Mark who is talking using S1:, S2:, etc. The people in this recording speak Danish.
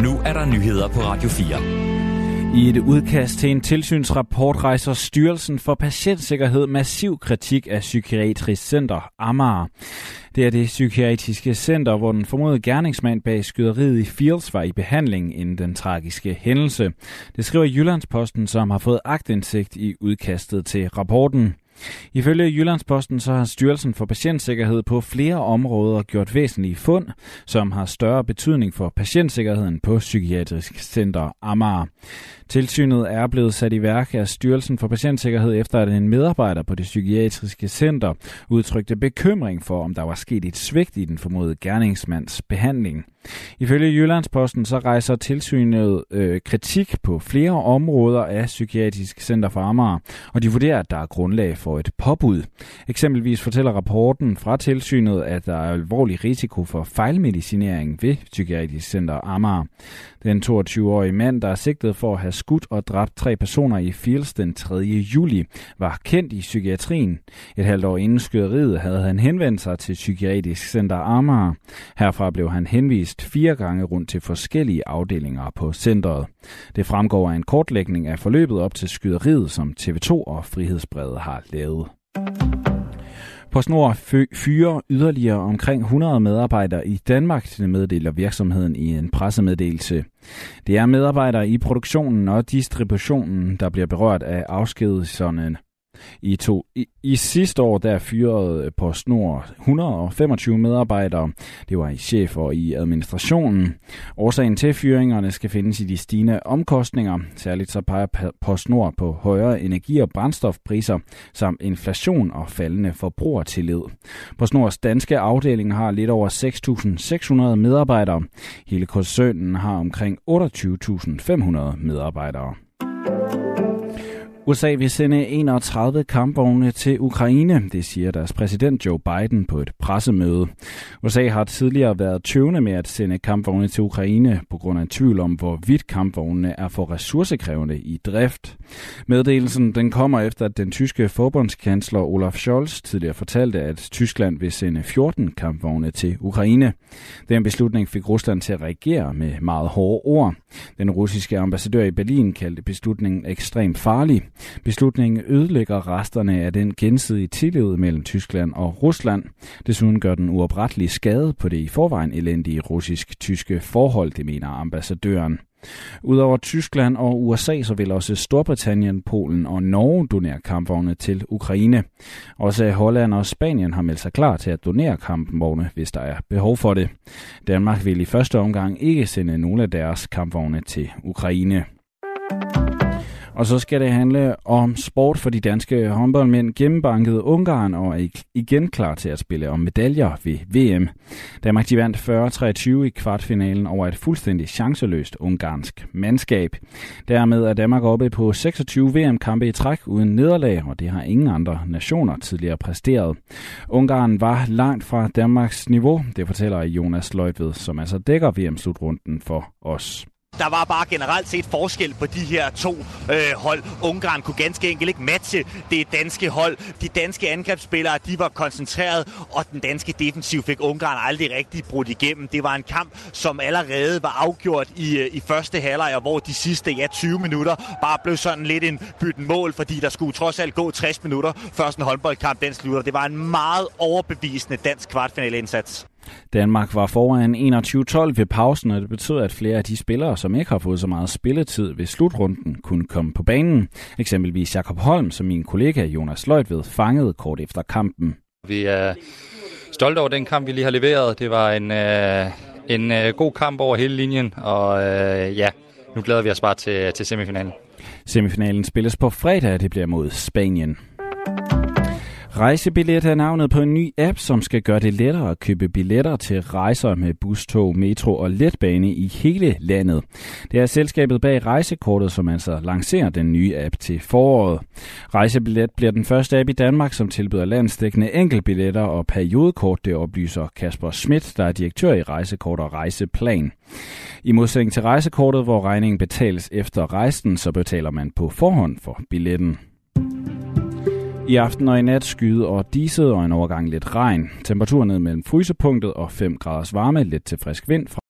S1: Nu er der nyheder på Radio 4.
S2: I et udkast til en tilsynsrapport rejser Styrelsen for Patientsikkerhed massiv kritik af Psykiatrisk Center Amager. Det er det psykiatriske center, hvor den formodede gerningsmand bag skyderiet i Fields var i behandling inden den tragiske hændelse. Det skriver Jyllandsposten, som har fået aktindsigt i udkastet til rapporten. Ifølge Jyllandsposten så har Styrelsen for Patientsikkerhed på flere områder gjort væsentlige fund, som har større betydning for patientsikkerheden på Psykiatrisk Center Amager. Tilsynet er blevet sat i værk af Styrelsen for Patientsikkerhed efter at en medarbejder på det psykiatriske center udtrykte bekymring for, om der var sket et svigt i den formodede gerningsmands behandling. Ifølge Jyllandsposten så rejser tilsynet kritik på flere områder af Psykiatrisk Center for Amager, og de vurderer, at der er grundlag for et påbud. Eksempelvis fortæller rapporten fra tilsynet, at der er alvorlig risiko for fejlmedicinering ved Psykiatrisk Center Amager. Den 22-årige mand, der er sigtet for at have skudt og dræbt 3 personer i Fields den 3. juli, var kendt i psykiatrien. Et halvt år inden skyderiet havde han henvendt sig til Psykiatrisk Center Amager. Herfra blev han henvist 4 gange rundt til forskellige afdelinger på centret. Det fremgår af en kortlægning af forløbet op til skyderiet, som TV2 og Frihedsbrevet har lavet. PostNord fyrer yderligere omkring 100 medarbejdere i Danmark, det meddeler virksomheden i en pressemeddelelse. Det er medarbejdere i produktionen og distributionen, der bliver berørt af afskedelserne. I sidste år der fyrede PostNord 125 medarbejdere. Det var i chef og i administrationen. Årsagen til fyringerne skal findes i de stigende omkostninger. Særligt så peger PostNord på højere energi- og brændstofpriser samt inflation og faldende forbrugertillid. PostNords danske afdeling har lidt over 6.600 medarbejdere. Hele koncernen har omkring 28.500 medarbejdere. USA vil sende 31 kampvogne til Ukraine, det siger deres præsident Joe Biden på et pressemøde. USA har tidligere været tøvende med at sende kampvogne til Ukraine på grund af tvivl om, hvorvidt kampvognene er for ressourcekrævende i drift. Meddelelsen den kommer efter, at den tyske forbundskansler Olaf Scholz tidligere fortalte, at Tyskland vil sende 14 kampvogne til Ukraine. Den beslutning fik Rusland til at reagere med meget hårde ord. Den russiske ambassadør i Berlin kaldte beslutningen ekstremt farlig. Beslutningen ødelægger resterne af den gensidige tillid mellem Tyskland og Rusland. Desuden gør den uoprettelig skade på det i forvejen elendige russisk-tyske forhold, det mener ambassadøren. Udover Tyskland og USA, så vil også Storbritannien, Polen og Norge donere kampvogne til Ukraine. Også Holland og Spanien har meldt sig klar til at donere kampvogne, hvis der er behov for det. Danmark vil i første omgang ikke sende nogle af deres kampvogne til Ukraine. Og så skal det handle om sport, for de danske håndboldmænd gennembankede Ungarn og er igen klar til at spille om medaljer ved VM. Danmark de vandt 40-23 i kvartfinalen over et fuldstændig chanceløst ungarsk mandskab. Dermed er Danmark oppe på 26 VM-kampe i træk uden nederlag, og det har ingen andre nationer tidligere præsteret. Ungarn var langt fra Danmarks niveau, det fortæller Jonas Løjtved, som altså dækker VM-slutrunden for os.
S3: Der var bare generelt set forskel på de her to hold. Ungarn kunne ganske enkelt ikke matche det danske hold. De danske angrebsspillere, de var koncentreret, og den danske defensiv fik Ungarn aldrig rigtig brudt igennem. Det var en kamp, som allerede var afgjort i første halvleg, hvor de sidste 20 minutter bare blev sådan lidt en bytten mål, fordi der skulle trods alt gå 60 minutter, før sådan en håndboldkamp den slutter. Det var en meget overbevisende dansk kvartfinaleindsats.
S2: Danmark var foran 21-12 ved pausen, og det betød, at flere af de spillere, som ikke har fået så meget spilletid ved slutrunden, kunne komme på banen. Eksempelvis Jakob Holm, som min kollega Jonas Løjtved fangede kort efter kampen.
S4: Vi er stolte over den kamp, vi lige har leveret. Det var en god kamp over hele linjen, og nu glæder vi os bare til semifinalen.
S2: Semifinalen spilles på fredag, det bliver mod Spanien. Rejsebillet er navnet på en ny app, som skal gøre det lettere at købe billetter til rejser med bus, tog, metro og letbane i hele landet. Det er selskabet bag Rejsekortet, som altså lancerer den nye app til foråret. Rejsebillet bliver den første app i Danmark, som tilbyder landsdækkende enkeltbilletter og periodekort, det oplyser Kasper Schmidt, der er direktør i Rejsekort og Rejseplan. I modsætning til Rejsekortet, hvor regningen betales efter rejsen, så betaler man på forhånd for billetten. I aften og i nat skyde og diset og en overgang lidt regn. Temperaturen ned mellem frysepunktet og 5 graders varme, lidt til frisk vind.